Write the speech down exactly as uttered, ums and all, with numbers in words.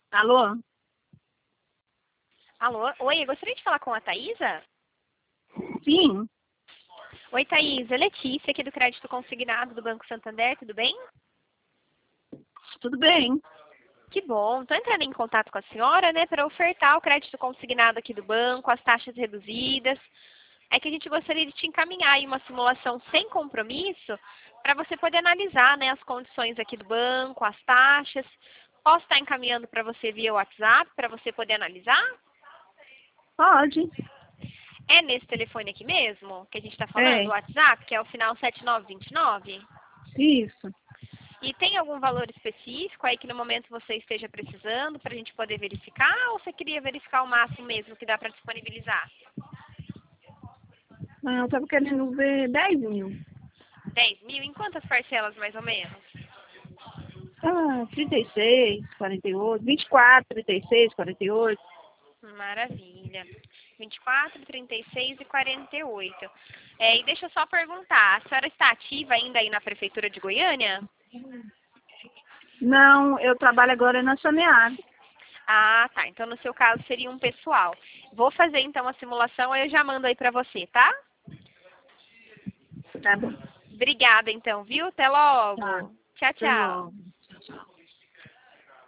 Alô? Alô? Oi, eu gostaria de falar com a Thaisa? Sim, Oi, Thaisa. Letícia, aqui do Crédito Consignado do Banco Santander, tudo bem? tudo bem. Que bom. Estou entrando em contato com a senhora, né, para ofertar o crédito consignado aqui do banco, as taxas reduzidas. É que a gente gostaria de te encaminhar aí uma simulação sem compromisso para você poder analisar, né, as condições aqui do banco, as taxas. Posso estar encaminhando para você via WhatsApp para você poder analisar? Pode. É nesse telefone aqui mesmo que a gente está falando, É, o WhatsApp, que é o final sete nove dois nove? isso. E tem algum valor específico aí que no momento você esteja precisando para a gente poder verificar, ou você queria verificar o máximo mesmo que dá para disponibilizar? Ah, eu tava querendo ver dez mil. dez mil? Em quantas parcelas mais ou menos? Ah, trinta e seis, quarenta e oito, vinte e quatro, trinta e seis, quarenta e oito. Maravilha. vinte e quatro, trinta e seis e quarenta e oito. É, e deixa eu só perguntar, a senhora está ativa ainda aí na Prefeitura de Goiânia? Não, eu trabalho agora na Sanear. Ah, tá. Então no seu caso seria um pessoal. Vou fazer então a simulação, aí eu já mando aí para você, tá? Tá bom. Obrigada então, viu? Até Tá. logo. Tchau, Até tchau. logo.